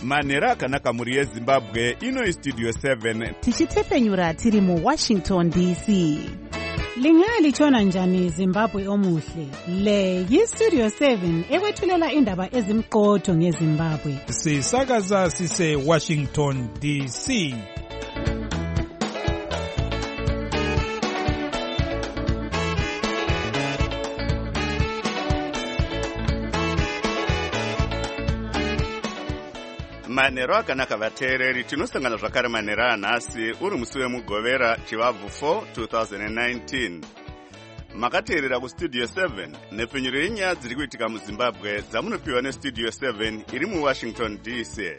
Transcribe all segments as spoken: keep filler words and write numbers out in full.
manhero akanaka mhuri yezimbabwe. Ino istudio seven tichitefenyura tiri muwashington D C. Lingalitshona njani Zimbabwe omuhle? Le yistudio seven ekwethulela indaba ezimqotho ngeZimbabwe. Sisakaza sise Washington D C. manhero akanaka vateereri. Tinosangana zvakare manhero anhasi uri musi wemugovera chivabvu four twenty nineteen. Makateerera kustudio seven nepfenyuro yenyaya dziri kuitika muzimbabwe dzamunopiwa nestudio seven iri muwashington D C.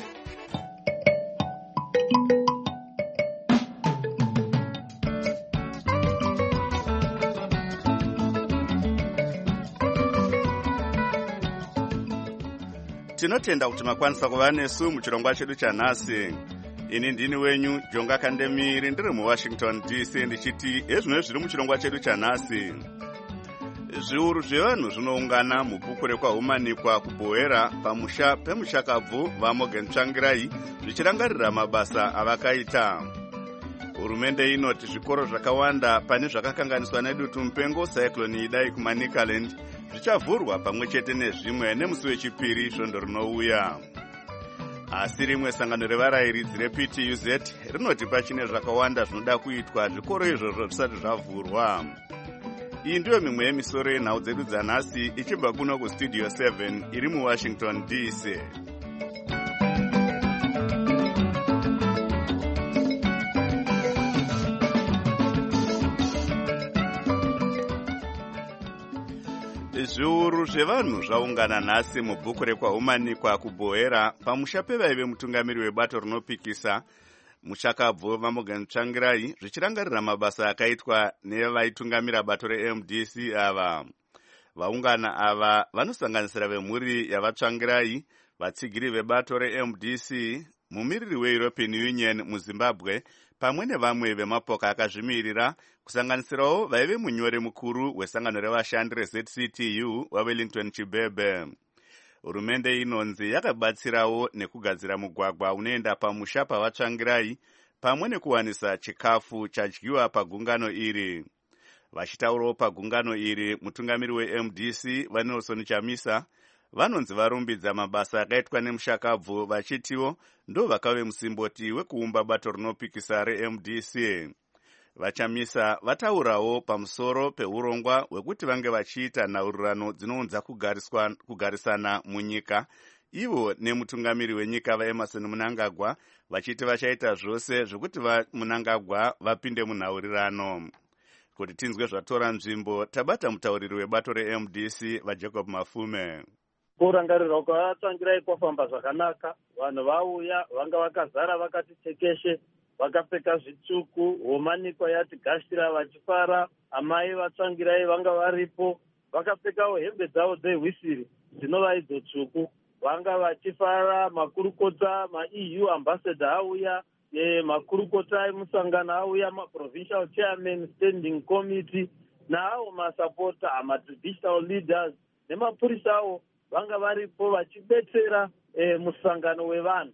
Tinotenda kuti makwanisa kuva nesu muchirongwa chedu chanhasi. Ini ndini wenyu Jonga Kandemiri ndiri muwashington D C ndichiti ezvino zviri muchirongwa chedu chanhasi. Zviuru zvevanhu zvinoungana mubhukure kwahumanikwa kuBhoera pamusha pemushakabvu vaMorgan Tsvangirai zvichirangarira mabasa avakaita. Hurumende inoti zvikoro zvakawanda pane zvakakanganiswa nedutu mupengo cyclone idai kuManicaland zvichavhurwa pamwe chete nezvimwe nemusi wechipiri svondo rinouya. Asi rimwe sangano revarayiridzi reP T U Z rinoti pachine zvakawanda zvinoda kuitwa zvikoro izvozvo zvisati zvavhurwa. Iyi ndiyo mimwe yemisoro yenhau dzedu dzanhasi ichibva kuno kustudio seven iri muwashington D C. Zviuru zvevanhu zvaungana nhasi mubhuku rekwahumanikwa kuBhoera pamusha pevaive mutungamiri webato rinopikisa mushakabvu vaMorgan Tsvangirai zvichirangarira mabasa akaitwa nevaitungamira bato reM D C ava. Vaungana ava vanosanganisira vemhuri yavaTsvangirai, vatsigiri vebato reM D C, mumiriri weEuropean Union muZimbabwe pamwe nevamwe vemapoka akazvimirira kusanganisirawo vaive munyori mukuru wesangano revashandi reZ C T U waWellington Chibebe. Hurumende inonzi yakabatsirawo nekugadzira mugwagwa unoenda pamusha pavaTsvangirai pamwe nekuwanisa chikafu chadyiwa pagungano iri. Vachitaurawo pagungano iri, mutungamiri weM D C vaNelson Chamisa vanonzi varumbidza mabasa akaitwa nemushakabvu vachitiwo ndo vakave musimboti wekuumba bato rinopikisa reM D C. Vachamisa vataurawo pamusoro peurongwa hwekuti vange vachiita nhaurirano dzinounza kugarisana munyika, ivo nemutungamiri wenyika vaEmerson Mnangagwa vachiti vachaita zvose zvekuti vaMnangagwa vapinde munhaurirano. Kuti tinzwe zvatora nzvimbo, tabata mutauriri webato reM D C vaJacob Mafume. Kurangarirwa kwavaTsvangirai kwafamba zvakanaka. Vanhu vauya vanga vakazara vakati tekeshe, vakapfeka zvitsvuku, humanikwa yati gashira vachifara. Amai vaTsvangirai vanga varipo, vakapfekawo hembe dzavo dzehwisiri dzinova idzo tsvuku, vanga vachifara. Makurukota maE U ambassador auya, e, makurukota emusangano auya, maprovincial chairman standing committee naawo masapota amatraditional leaders nemapurisawo vanga varipo vachibetsera e, musangano wevanhu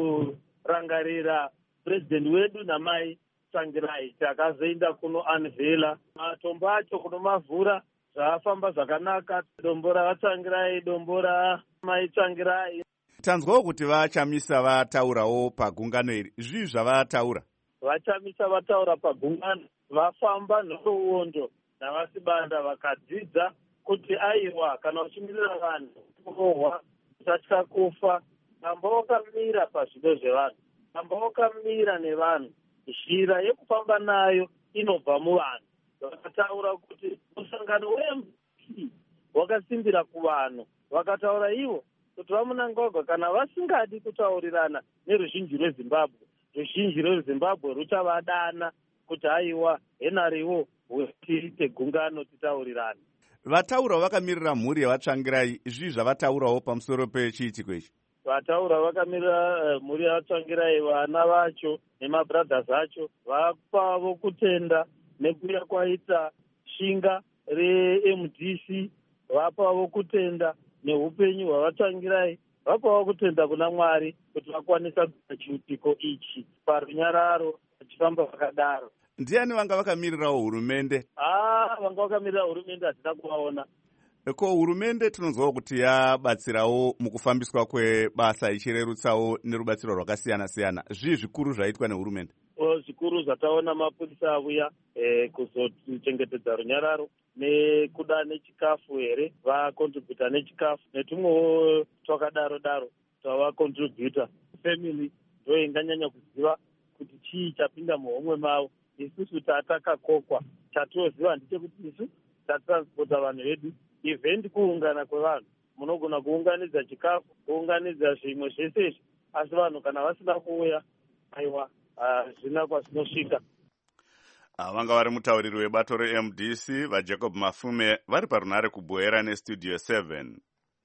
kurangarira president wedu namai Tsvangirai. Takazoenda kuno unveila matombo acho kuno mavhura, zvafamba zvakanaka. Dombo ravaTsvangirai, dombo ramai Tsvangirai. Tanzwawo kuti vaChamisa vataurawo pagungano iri. Zvii zvavataura? VaChamisa vataura pagungano, vafamba nhoroondo navasibanda vakadzidza kuti aiwa kana uchimirira vanhu kurohwa usatya kufa. Amba wakamira pazvido zvevanhu, amba wakamira nevanhu, zhira yekufamba nayo inobva muvanhu. Vakataura kuti musangano weM D C wakasimbira kuvanhu. Vakataura ivo kuti vaMnangagwa kana vasingadi kutaurirana neruzhinji rweZimbabwe, ruzhinji rweZimbabwe ruchavadana kuti aiwa henariwo tiite gungano titaurirane. Vataura vakamirira mhuri yavaTsvangirai, izvi zvavataurawo pamusoro pechiitiko ichi. Vataura vakamirira uh, mhuri yavaTsvangirai, vana vacho nemabrothers acho vapavo kutenda nekuya kwaita shinga reM D C, vapavo kutenda neupenyu hwavaTsvangirai vapawo kutenda kuna Mwari kuti vakwanisa kuita chiitiko ichi parunyararo vachifamba vakadaro. Ndiani vanga vakamirirawo hurumende? Ah, vanga vakamirira hurumende hatina kuvaona. Ko hurumende tinonzwawo kuti yabatsirawo mukufambiswa kwebasa ichirerutsawo nerubatsiro rwakasiyana siyana. Zvii zvikuru zvaitwa nehurumende? Zvikuru zvataona mapurisa avuya eh, kuzochengetedza runyararo nekuda nechikafu here vakontributa nechikafu netumwewo twakadaro daro twavakontributa. Family ndo inganyanya kuziva kuti chii chapinda muhomwe mavo. Isusu tatakakokwa chatoziva ndechekuti isu tatransporta vanhu vedu. Event kuungana kwevanhu, munogona kuunganidza chikafu, kuunganidza zvimwe zvese izvi, asi vanhu kana vasina kuuya, aiwa hazvina kwazvinosvika. Vanga vari mutauriri webato re-M D C vaJacob Mafume vari parunare kubhoera nestudio seven.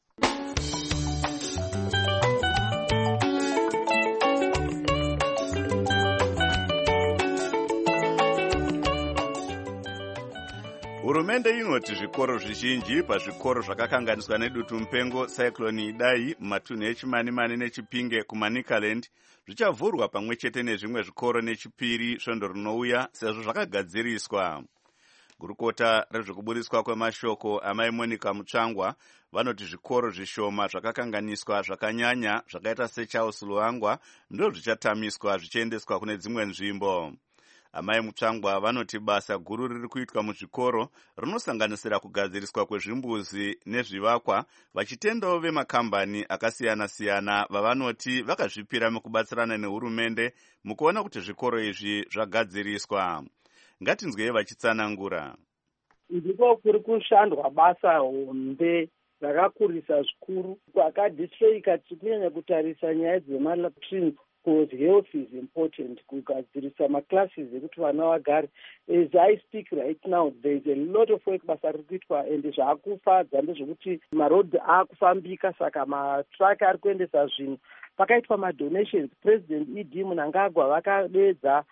Hurumende inoti zvikoro zvizhinji pazvikoro zvakakanganiswa nedutu mupengo cyclone Idai mumatunhu eChimanimani neChipinge kuManicaland zvichavhurwa pamwe chete nezvimwe zvikoro nechipiri svondo rinouya sezvo zvakagadziriswa. Gurukota rezvekuburiswa kwemashoko amai Monica Mutsvangwa vanoti zvikoro zvishoma zvakakanganiswa zvakanyanya zvakaita seCharles Luangwa ndo zvichatamiswa zvichiendeswa kune dzimwe nzvimbo. Amai Mutsvangwa vanoti basa guru riri kuitwa muzvikoro rinosanganisira kugadziriswa kwezvimbuzi nezvivakwa, vachitendawo vemakambani akasiyana siyana vavanoti vakazvipira mukubatsirana nehurumende mukuona kuti zvikoro izvi zvagadziriswa. Ngatinzwei vachitsanangura. Ndiko kuri kushandwa basa hombe rakakurisa zvikuru kwakadhistrika tikunyanya kutarisa nyaya dzemalatrines. Because health is important, kugadzirisa maclasses ekuti vana vagare. As I speak right now, there is a lot of work basa riri kuitwa and zvaakufadza ndezvekuti marodhi akufambika saka matraka ari kuendesa zvinhu. Pakaitwa madonations, President E D Mnangagwa vakadedza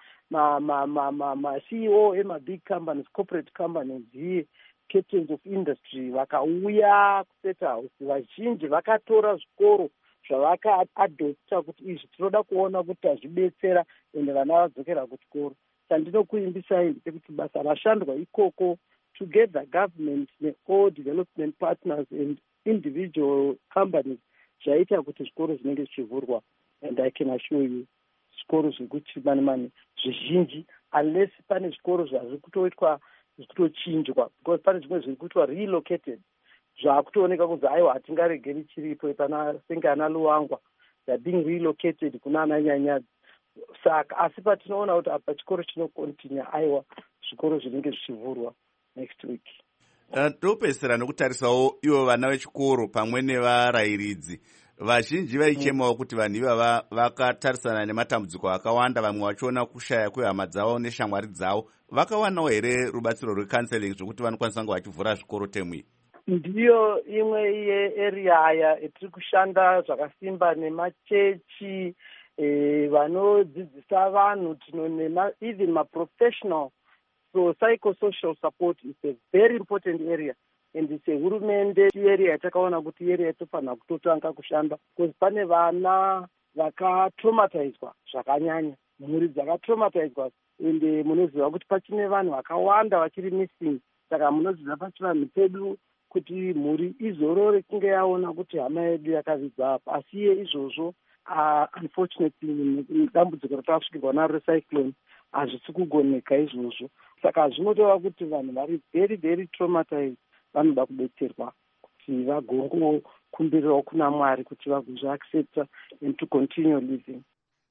ma-C E O ema-big companies, corporate companies here, captains of industry vakauya kuseta house. Vazhinji vakatora zvikoro zvavakaadopta kuti izvi tinoda kuona kuti azvibetsera ende vana vadzokera kuchikoro. Chandinokuimbisai ndechekuti basa rashandwa ikoko together government ne-all development partners and individual companies zvaita kuti zvikoro zvinenge zvichivhurwa. And I can assure you zvikoro zvekuti mani mani zvizhinji unless pane zvikoro zvazviri kutoitwa zvitochinjwa because pane zvimwe zviri kuitwa relocated zvakutooneka kuzi aiwa hatingaregeri chiripo pana senge ana Luangwa they're being relocated kuna ana Nyanyadzi. Saka asi patinoona kuti apa chikoro chinokontinya aiwa zvikoro zvinenge zvichivhurwa next week. Topesera nekutarisawo ivo vana vechikoro pamwe nevarayiridzi vazhinji vaichemawo kuti vanhu ivava vakatarisana nematambudziko akawanda, vamwe vachiona kushaya kwehama dzavo neshamwari dzavo. Vakawanawo here rubatsiro rwecounseling zvokuti vanokwanisa kunge vachivhura zvikoro temwi? Ndiyo imwe yearea yatiri kushanda zvakasimba nemachechi eh, vanodzidzisa vanhu tinonema even maprofessional. So psychosocial support is a very important area and it's a hurumende area yatakaona kuti area yatofanira kutotanga kushanda because pane vana vakatraumatizwa zvakanyanya, mhuri dzakatraumatizwa ende munoziva kuti pachine vanhu vakawanda vachiri missing. Saka munoziva pachivanhu pedu kuti mhuri izorore kunge yaona kuti hama yedu yakavigwa apa. Asi iye izvozvo uh, unfortunately dambudziko ratasvikirwa naro recyclone hazvisi kugoneka izvozvo. Saka zvinotova kuti vanhu vari very very traumatized vanoda kubetserwa kuti vagongokumbirirawo kuna Mwari kuti vagozviaccepta and to continue living.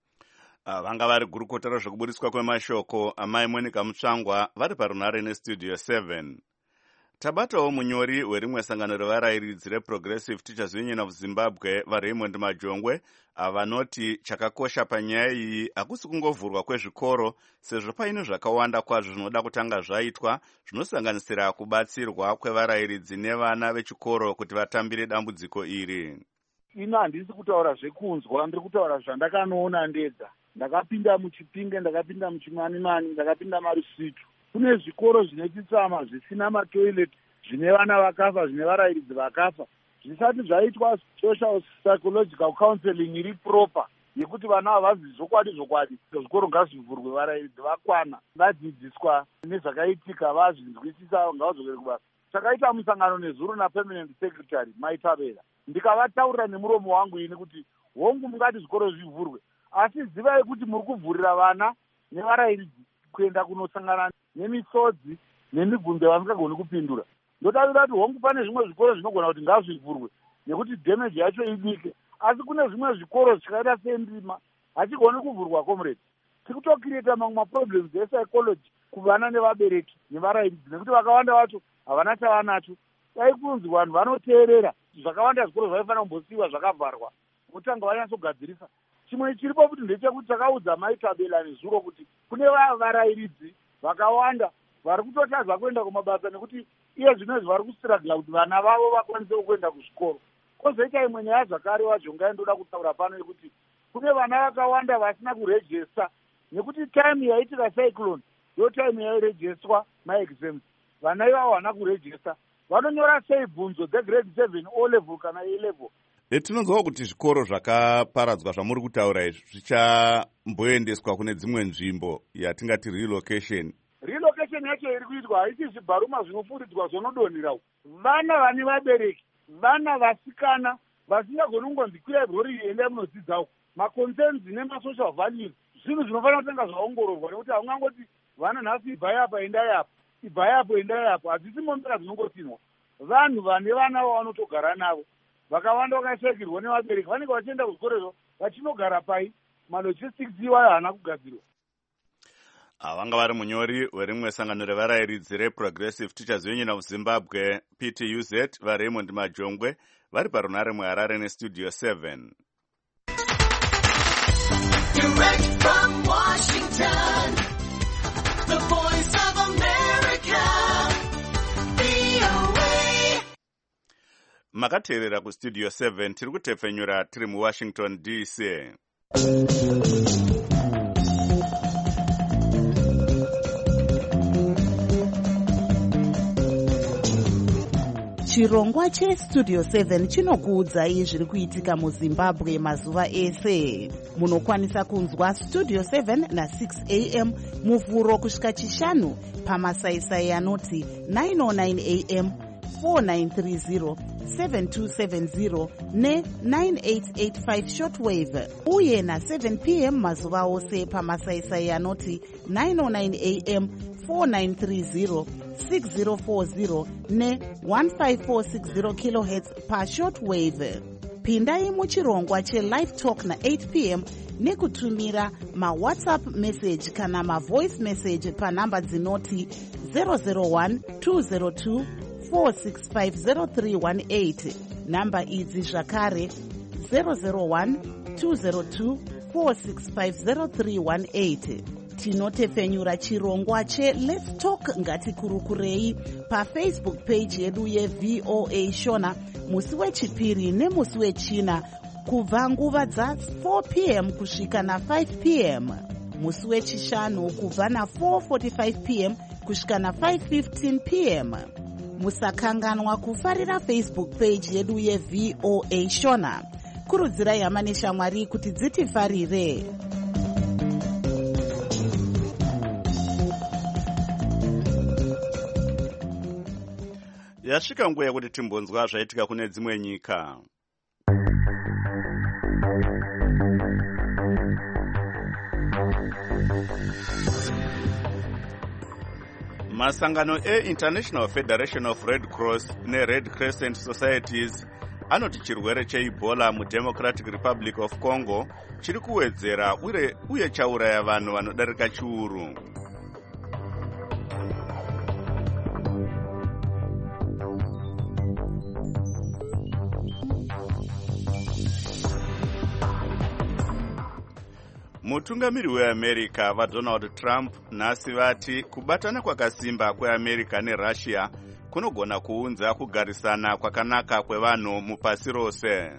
Uh, vanga vari gurukota rezvekuburiswa kwemashoko amai Monica Mutsvangwa vari parunare nestudio seven. Tabatawo munyori werimwe sangano revarayiridzi reProgressive Teachers Union of Zimbabwe vaRaymond Majongwe avanoti chakakosha panyaya iyi hakusi kungovhurwa kwezvikoro sezvo paine zvakawanda kwazvo zvinoda kutanga zvaitwa zvinosanganisira kubatsirwa kwevarayiridzi nevana vechikoro kuti vatambire dambudziko iri. Ino handisi kutaura zvekunzwa, ndiri kutaura zvandakanoona ndega. Ndakapinda muChipinge, ndakapinda muChimanimani, ndakapinda maRusitu. Kune zvikoro zvine chitsama zvisina matoilet, zvine vana vakafa, zvine varayiridzi vakafa. zvisati zvaitwa social psychological counseling iri proper yekuti vana havazivi zvokwadi zvokwadi zvikoro ngazvivhurwe, varairidzi vakwana vadzidziswa nezvakaitika vazvinzwisisa ngavadzokere kubasa. Takaita musangano nezuro napermanent secretary Maitavera, ndikavataurira nemuromo wangu ini kuti hongu mungati zvikoro zvivhurwe, asi zivai kuti muri kuvhurira vana nevarairidzi kuenda kunosangana nemisodzi nemibvunzo vasingagoni kupindura. Ndotaura kuti hongu pane zvimwe zvikoro zvinogona kuti ngazvivhurwe nekuti damage yacho idike, asi kune zvimwe zvikoro zvakaita sendima hachigoni kuvhurwa. Comrade, tikutokireta mamwe maproblems epsychology kuvana nevabereki nevarairidzi, nekuti vakawanda vacho havana chavanacho. Dai kunzi vanhu vanoteerera zvakawanda zvikoro zvaifanira kumbosiyiwa zvakavharwa kutanga vanyatsogadzirisa. Chimwe chiripo kuti ndechekuti takaudza Maitabela nezuro kuti kune varairidzi vakawanda vari kutotadza kuenda kumabasa nekuti iye zvinezvi vari kustragla kuti vana vavo vakwanise kuenda kuzvikoro. Kozoita imwe nyaya zvakare wacho ngaindoda kutaura pano yekuti kune vana vakawanda vasina kurejesta nekuti time yaitika cyclone yo time yairejestwa maexams. Vana ivavo havana kurejesta, vanonyora sei bvunzo dzegrade seven o level kana a level. Tinonzwa kuti zvikoro zvakaparadzwa zvamuri kutaura izvi zvichamboendeswa kune dzimwe nzvimbo yatingati relocation. Relocation yacho iri kuitwa haisi zvibharuma zvinofuridzwa zvonodonhera. Vana vane vabereki, vana vasikana vasingagoni kungonzi kwirai rori ende munodzidzawo, maconcerns nemasocial values zvinhu zvinofanira kutanga zvaongororwa, nekuti haungangoti vana nhasi ibvai apa endai apa ibvai apo endai apo, hadzisi mombera dzinongotinwa. Vanhu vane vana vavanotogara navo vakawanda vakashakirwa nevabereki vanenge vachienda kuzvikorezvo vachinogara pai, malogistics iwayo haana kugadzirwa. Vanga vari munyori werimwe sangano revarairidzi reProgressive Teachers Union of Zimbabwe P T U Z vaRaymond Majongwe vari parunare muHarare nestudio seven. Direct from Washington, the voice of America, V O A. Makateerera kustudio seven, tiri kutepfenyura tiri muWashington D C. Chirongwa chestudio seven chinokuudzai zviri kuitika muZimbabwe mazuva ese. Munokwanisa kunzwa studio seven na six a m muvhuro kusvika chishanu pamasaisai anoti nine oh nine a m, four nine three zero, seven two seven zero ne nine eight eight five shortwave, uye na seven p m mazuva ose pamasaisai anoti nine oh nine a m, four nine three zero, six zero four zero ne one five four six zero kilohertz pa shortwave. Pindai muchirongwa chelive talk na eight p m nekutumira mawhatsapp message kana mavoice message panhamba dzinoti zero zero one two zero two four six five zero three one eight. Namba idzi zvakare zero zero one two zero two four six five zero three one eight. Tinotepfenyura chirongwa che Let's Talk Ngatikurukurei paFacebook page yedu yeV O A Shona musi wechipiri nemusi wechina kubva nguva dza four p m kusvika na five p m, musi wechishanu kubva na four forty-five p m kusvika na five fifteen p m. Musakanganwa kufarira Facebook page yedu yeV O A Shona. Kurudzirai hama neshamwari kuti dzitifarire. Yasvika nguva yekuti timbonzwa zvaitika kune dzimwe nyika. Masangano e-International Federation of Red Cross ne-Red Crescent Societies anoti chirwere cheEbola muDemocratic Republic of Congo chiri kuwedzera uye chauraya vanhu vanodarika chiuru. Mutungamiri weAmerica vaDonald Trump nhasi vati kubatana kwakasimba kweAmerica neRussia kunogona kuunza kugarisana kwakanaka kwevanhu mupasi rose.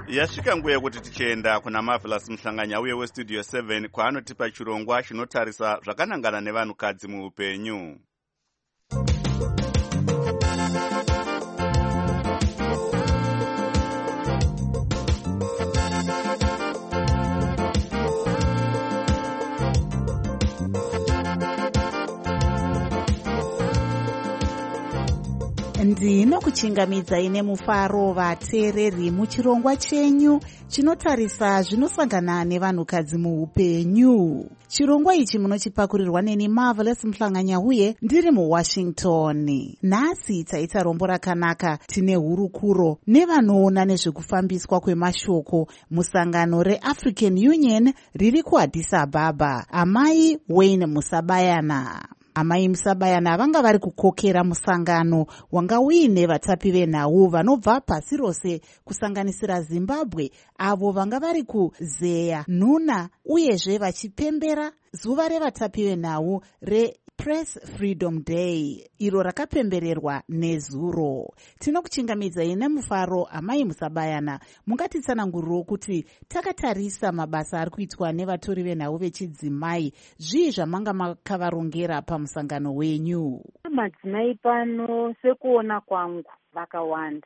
Yasvika nguva yekuti tichienda kuna Marvelous Muhlanganya uye westudio seven kwaanotipa chirongwa chinotarisa zvakanangana nevanhukadzi muupenyu. Ndinokuchingamidzai nemufaro vateereri muchirongwa chenyu chinotarisa zvinosangana nevanhukadzi muupenyu. Chirongwa ichi munochipakurirwa neni Marvelous Muhlanganya uye ndiri muWashington. Nhasi taita rombo rakanaka, tine hurukuro nevanoona nezvekufambiswa kwemashoko musangano reAfrican Union riri kuAddis Ababa. Amai Wayne Musabayana. Amai Musabayana vanga vari kukokera musangano wanga uine vatapi venhau vanobva pasi rose kusanganisira Zimbabwe, avo vanga vari kuzeya nhuna uyezve vachipembera zuva revatapi venhau re Press Freedom Day, iro rakapembererwa nezuro. Tinokuchingamidzai nemufaro Amai Musabayana. Mungatitsananguriro kuti takatarisa mabasa ari kuitwa nevatori venhau vechidzimai, zvii zvamanga makavarongera pamusangano wenyu? Madzimai pano sekuona kwangu vakawanda.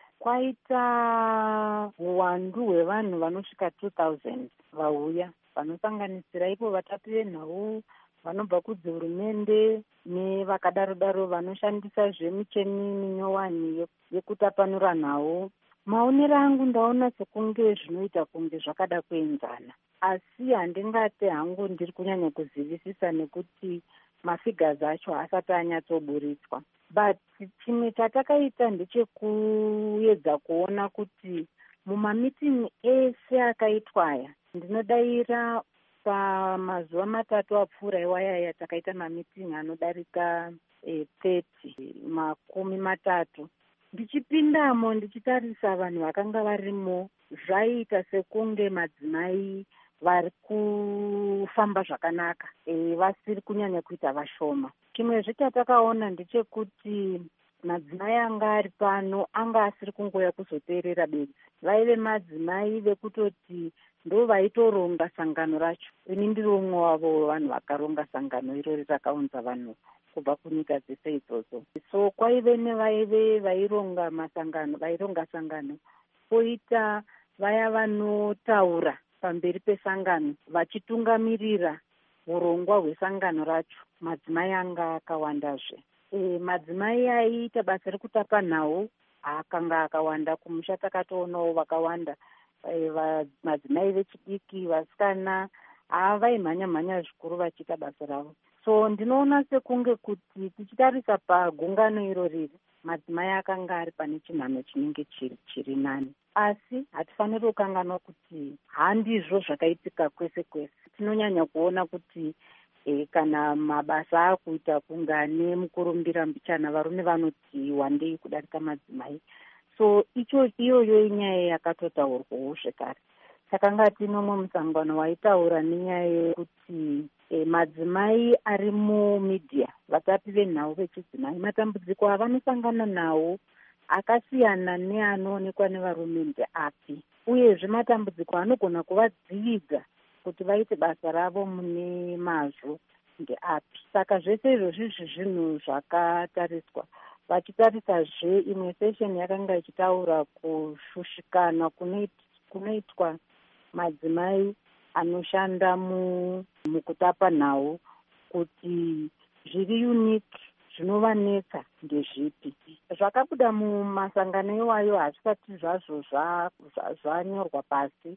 Kwaita uwandu hwevanhu vanosvika two thousand vauya vanosanganisira ipo vatapi venhau vanobva kudzihurumende nevakadaro daro vanoshandisa zvemicheni minyowani yekutapanura nhau. Maonero angu ndaona sekunge zvinoita kunge zvakada kuenzana, asi handingati hangu ndiri kunyanya kuzivisisa nekuti mafigures acho asati anyatsoburitswa. But chimwe chatakaita ndechekuedza kuona kuti mumamitingi ese akaitwa aya, ndinodaira pamazuva matatu apfuura iwayaya takaita mamitingi anodarika e, thirty makumi matatu. Ndichipindamo ndichitarisa vanhu vakanga varimo, zvaita sekunge madzimai vari kufamba zvakanaka, e, vasiri kunyanya kuita vashoma. Chimwezve chatakaona ndechekuti madzimai anga ari pano anga asiri kungoya kuzoteerera bedzi. Vaive madzimai vekutoti ndo vaitoronga sangano racho. Ini ndiri umwe wavo vanhu vakaronga sangano irori rakaunza vanhu kubva kunyika dzese idzodzo. So kwaive nevaive vaironga masangano, vaironga sangano, poita vaya vanotaura pamberi pesangano vachitungamirira urongwa hwesangano racho. Madzimai anga akawandazve. E, madzimai aiita basa rekutapa nhau akanga akawanda. Kumusha takatoonawo vakawanda, e, va, madzimai vechidiki, vasikana avaimhanya mhanya zvikuru vachiita basa ravo. So ndinoona sekunge kuti tichitarisa pagungano iro riri, madzimai akanga ari pane chinhano chinenge chiri chiri nani. Asi hatifaniri kukanganwa kuti handizvo zvakaitika kwese kwese. Tinonyanya kuona kuti E, kana mabasa akuita kungane mukurumbira mbichana, varume vanoti wandei kudarika madzimai. So icho iyoyo inyaya yakatotaurwawo zvekare. Takanga tinomwe musangano waitaura nenyaya yekuti e, madzimai ari mumedia, vatapi venhau vechidzimai, matambudziko avanosangana nawo akasiyana neanoonekwa nevarume ndeapi, uyezve matambudziko anogona kuvadzividza kuti vaite basa ravo mune mazvo ndeapi. Saka zvese izvozvi zvinhu zvakatariswa. Vachitarisazve imwe session yakanga ichitaura kushushikana kunoitwa madzimai anoshanda mu mukutapa nhau, kuti zviri unique zvinovanetsa ndezvipi. Zvakabuda mumasangano iwayo hazvisati zvazvo zvanyorwa pasi,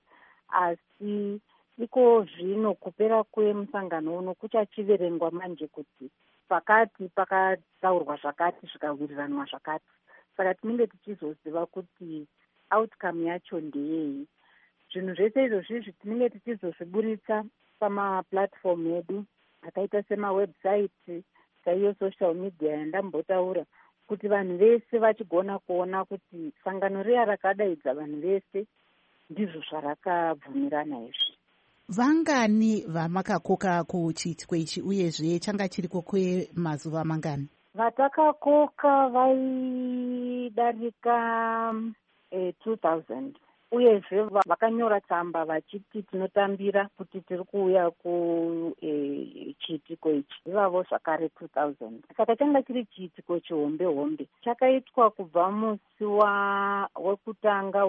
asi iko zvino kupera kwemusangano uno kuchachiverengwa manje kuti pakati pakataurwa zvakati zvikawiriranwa zvakati. Saka tinenge tichizoziva kuti outcome yacho ndeyei. Zvinhu zvese izvozvi tinenge tichizozviburitsa pamaplatform edu akaita semawebsite, saiyo social media yandambotaura, kuti vanhu vese vachigona kuona kuti sangano riya rakadaidza vanhu vese ndizvo zvarakabvumirana izvi. Vangani vamakakoka kuchiitwa ichi uyezve changa chiriko kwemazuva mangani? Vatakakoka vaidarika eh, two thousand. uyezve vakanyora tsamba vachiti tinotambira kuti tiri kuuya kuchiitiko ichi ivavo zvakare two thousand. Saka changa chiri chiitiko chihombe hombe, chakaitwa kubva musi wekutanga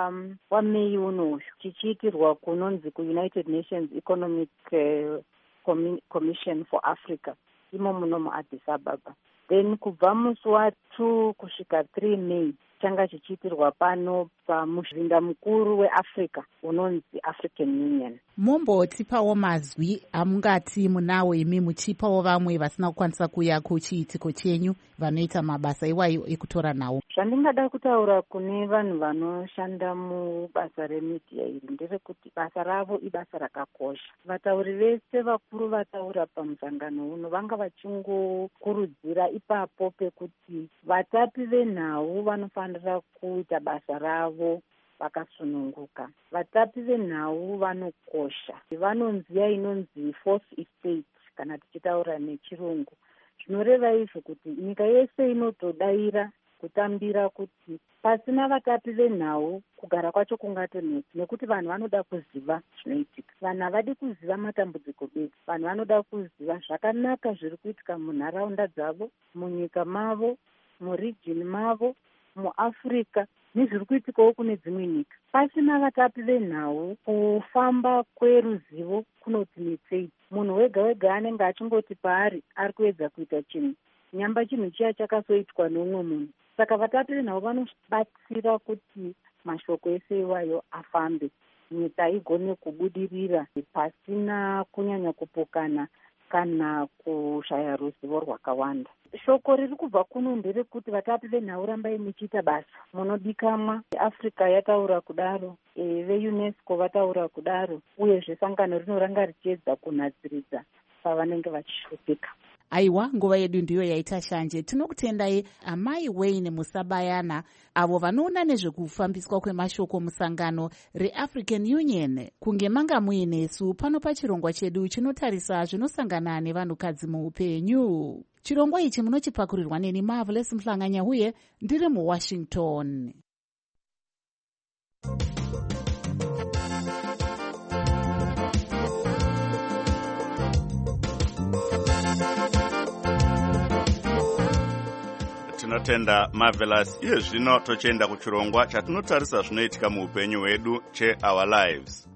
wamei unoyu, chichiitirwa kunonzi kuunited nations economic uh, commission for Africa imo muno muAddis Ababa. Then kubva musi wa2 kusvika three May changa chichiitirwa pano pamuzinda mukuru weAfrica unonzi African Union. Mombotipawo mazwi amungati munawo imi muchipawo vamwe vasina kukwanisa kuuya kuchiitiko chenyu vanoita mabasa iwayo ekutora nawo? Zvandingada kutaura kune vanhu vanoshanda mubasa remedia iri nderekuti basa ravo ibasa rakakosha. Vatauri vese vakuru vataura pamusangano uno vanga vachingokurudzira ipapo pekuti vatapi venhau vanofanira kuita basa ravo vakasununguka. Vatapi venhau vanokosha, vanonziya inonzi fourth estate kana tichitaura nechirungu. Zvinoreva izvo kuti nyika yese inotodaira kutambira kuti pasina vatapi venhau kugara kwacho kungatonetsa, nekuti vanhu vanoda kuziva zvinoitika. Vanhu havadi kuziva matambudziko bedzi, vanhu vanoda kuziva zvakanaka zviri kuitika munharaunda dzavo, munyika mavo, murijini mavo, muAfrica nezviri kuitikawo kune dzimwe nyika. Pasina vatapi venhau kufamba kweruzivo kunotinetsei. Munhu wega wega anenge achingoti paari ari kuedza kuita chinhu, nyamba chinhu chiya chakasoitwa neumwe munhu. Saka vatapi venhau vanobatsira kuti mashoko ese iwayo afambe, nyika igone kubudirira pasina kunyanya kupokana kana kushaya ruzivo rwakawanda. Shoko riri kubva kuno nderekuti vatapi venhau rambai muchiita basa munodikamwa. Africa yataura kudaro, e, veUNESCO vataura kudaro, uyezve sangano rinoranga richiedza kunatsiridza pavanenge vachishupika. Aiwa, nguva yedu ndiyo yaita shanje. Tinokutendai amai Wayne Musabayana, avo vanoona nezvekufambiswa kwemashoko musangano reAfrican Union. Kunge manga muinesu pano pachirongwa chedu chinotarisa zvinosangana nevanhukadzi muupenyu. Chirongwa ichi munochipakurirwa neni Marvelous Mhlanganya huye ndiri muWashington. Tinotenda Marvelous. Iye zvino tochenda kuchirongwa chatinotarisa zvinoitika muupenyu hwedu che Our Lives.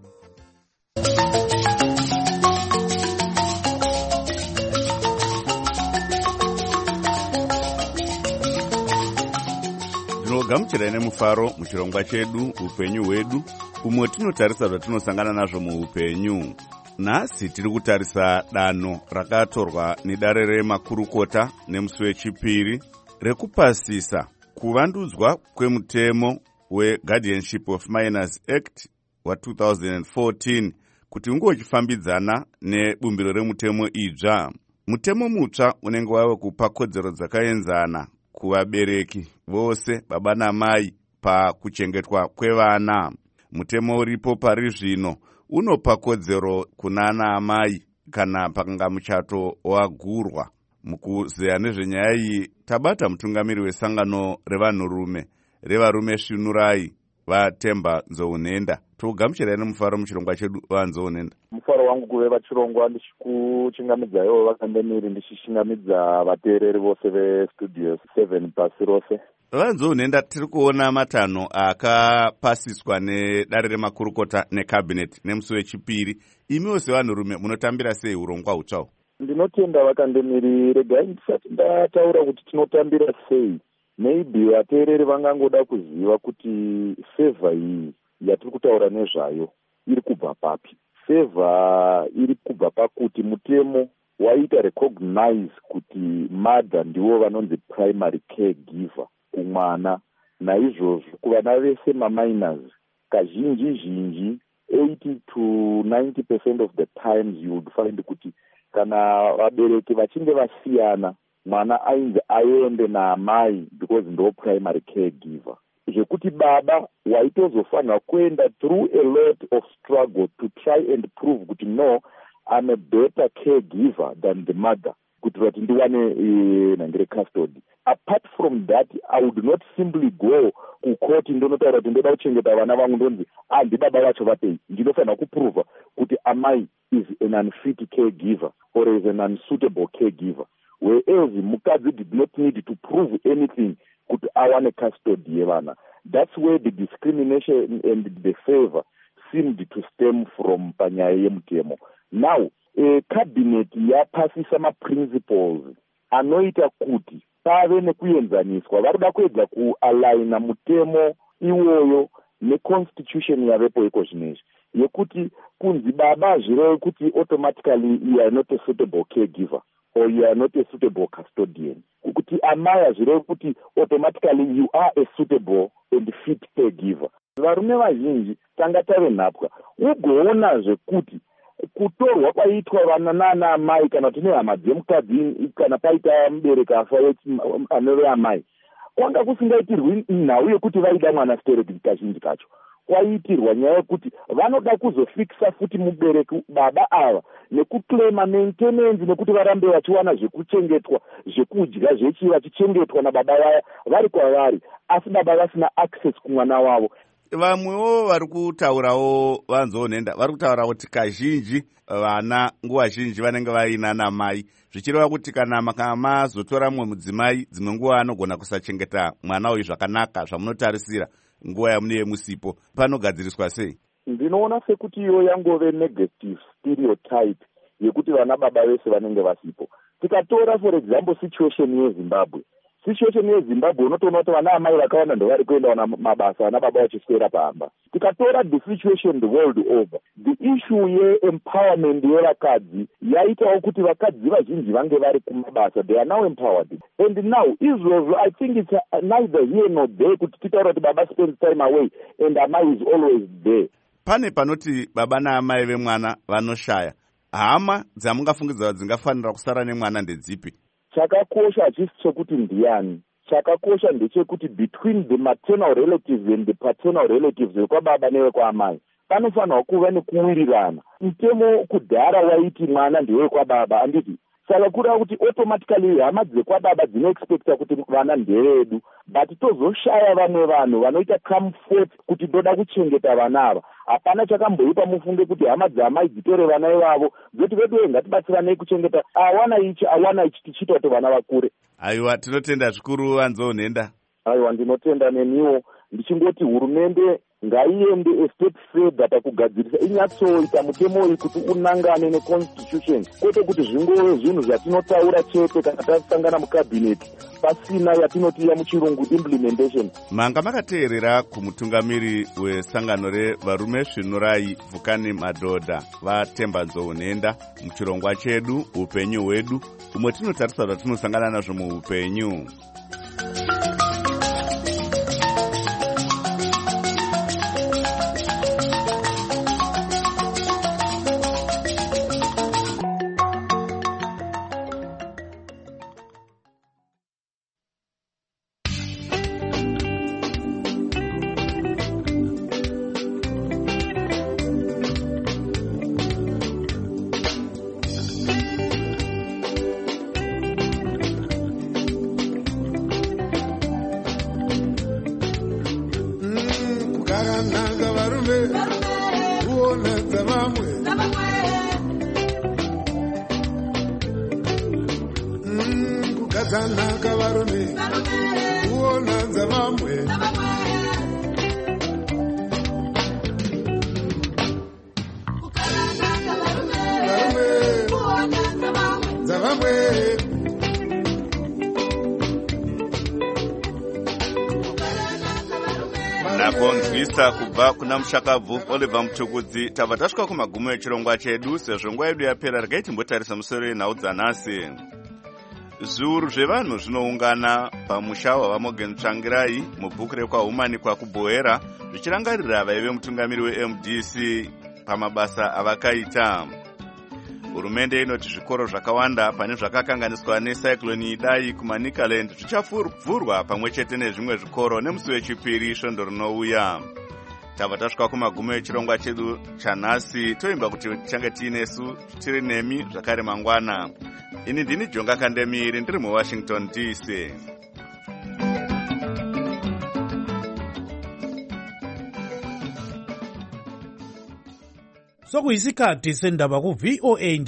Ndinogamuchirai nemufaro muchirongwa chedu upenyu hwedu, umwe tinotarisa zvatinosangana nazvo muupenyu. Nhasi tiri kutarisa danho rakatorwa nedare remakurukota nemusi wechipiri rekupasisa kuvandudzwa kwemutemo weGuardianship of Minors Act wa two thousand fourteen kuti unge uchifambidzana nebumbiro remutemo idzva. Mutemo mutsva unenge wave kupa kodzero dzakaenzana kuvabereki vose, baba namai, pakuchengetwa kwevana. Mutemo uripo pari zvino unopa kodzero kunana amai kana pakanga muchato wagurwa. Mukuzeya nezvenyaya iyi tabata mutungamiri wesangano revanhurume revarume Svinurai vaTemba Nzounenda. Togamuchirai nemufaro muchirongwa chedu vaNzounenda. Mufaro wangu kuve vachirongwa ndichikuchingamidzaiwo vakandemiri ndichishingamidza vateereri vose vestudio seven pasi rose. VaNzounenda, tiri kuona matanho akapasiswa nedare remakurukota necabinet nemusi wechipiri. Imiwo sevanhurume munotambira sei urongwa hutsvawo? Ndinotenda vakandemiri, regai ndisati ndataura kuti tinotambira sei. Maybe vateereri vangangoda kuziva kuti favor iyi yatiri kutaura nezvayo iri kubva papi. Favor iri kubva pakuti mutemo waita recognize kuti mother ndivo vanonzi primary caregiver kumwana. Naizvozvo kuvana vese maminors kazhinji zhinji eighty to ninety percent of the times you would find kuti kana vabereki vachinge vasiyana mwana ainzi aende naamai because ndo primary caregiver. Zvekuti baba waitozofanira kuenda through a lot of struggle to try and prove kuti no, I'm a better caregiver than the mother. kuitira kuti ndiwane nhangire custody. Apart from that, I would not simply go kucourt ndonotaura kuti ndoda kuchengeta vana vangu ndonzi handi baba vacho vatei. Ndinofanira kuprova kuti amai is an unfit caregiver or is an unsuitable caregiver. Whereas mukadzi did not need to prove anything kuti awane custody yevana. That's where the discrimination and the favor seemed to stem from panyaya yemutemo. Now, a cabinet yapasisa ma-principles anoita kuti pave nekuenzaniswa. Varikuda kuedza kualigna mutemo iwoyo neconstitution yavepo iko zvinezvi yekuti kunzi baba zvireve kuti automatically you are not a suitable caregiver or you are not a suitable custodian. Kuti amai zvireve kuti automatically you are a suitable and fit caregiver. Varume vazhinji tanga tave nhapwa ugoona zvekuti kutorwa kwaitwa vana nana amai kana kuti nehama dzemukadzi kana paita mubereki afa anove amai kwanga kusingaitirwi nhau yekuti vaida mwana stereki kazhinji kacho. Kwaitirwa nyaya yekuti vanoda kuzofikisa futi mubereki baba ava nekuclaima maintenance nekuti varambe vachiwana zvekuchengetwa zvekudya zvechi vachichengetwa nababa vaya vari kwavari asi baba vasina access kumwana wavo. Vamwewo vari kutaurawo vanzonhenda vari kutaura kuti kazhinji vana nguva zhinji vanenge vaina namai zvichireva kuti kana mazotora mumwe mudzimai dzimwe nguva anogona kusachengeta mwana uyu zvakanaka zvamunotarisira nguva yamuneye musipo. Panogadziriswa sei? Ndinoona sekuti iyo yangove negative stereotype yekuti vana baba vese vanenge vasipo. Tikatora for example situation yeZimbabwe. Situation yeZimbabwe unotoona kuti vana amai vakawanda ndo vari kuenda wana mabasa vana baba vachiswera pamba. Tikatora the situation the world over, the issue ye-empowerment yevakadzi yaitawo kuti vakadzi vazhinji vange vari kumabasa. They are now empowered. And now Israel, I think it's neither here nor there kuti titaura kuti baba spends time away and amai is always there. Pane panoti baba naamai vemwana vanoshaya. Hama dzamungafungidzira dzingafanira kusara nemwana ndedzipi? Chakakosha hachisi chekuti ndiani. Chakakosha ndechekuti between the maternal relatives and the paternal relatives vekwababa nevekwaamai panofanirwa kuva nekuwirirana. Mutemo kudhara waiti mwana ndewekwababa handiti. Saka kureva kuti automatically hama dzekwababa dzinoexpecta kuti vana ndevedu, but tozoshaya vamwe vanhu vanoita comfort kuti ndoda kuchengeta vana ava. Hapana chakamboipa mufunge kuti hama dzamai dzitore vana ivavo dzoti vedu ngatibatsiranei kuchengeta awana ichi awana ichi tichiita kuti vana vakure. Aiwa, tinotenda zvikuru vanzonhenda. Aiwa, ndinotenda neniwo ndichingoti hurumende ngaiende a step further pakugadzirisa inyatsoita mutemo uyu kuti unangane neconstitution kwete kuti zvingove zvinhu zvatinotaura chete kana tasangana mukabhineti pasina yatinoti ya muchirungu implementation. Manga makateerera kumutungamiri wesangano revarume svinurai Vhukani Madhodha vaTemba Nzonhenda muchirongwa chedu upenyu hwedu umwe tinotarisa zvatinosangana nazvo muupenyu. Zanaka varume uona dzavamwe dzavamwe nakonzwisa kubva kuna mushakabvu Oliver Mutukudzi. Tabva tasvika kumagumo echirongwa chedu. Sezvo nguva yedu yapera, regai timbotarisa musoro yenhau dzanhasi. Zviuru zvevanhu zvinoungana pamusha wavaMorgan Tsvangirai mubhuku rekwaHumani kwakuBhoera zvichirangarira vaive mutungamiri weM D C pamabasa avakaita. Hurumende inoti zvikoro zvakawanda pane zvakakanganiswa necyclone Idai kuManicaland zvichavhurwa pamwe chete nezvimwe zvikoro nemusi wechipiri svondo rinouya. Tabva tasvika kumagumo echirongwa chedu chanhasi. Toimba kuti change tiinesu tiri nemi zvakare mangwana. ini ndini Jonga Kandemiri ndiri muWashington D C. Sokuyisikhathi sendaba ku V O A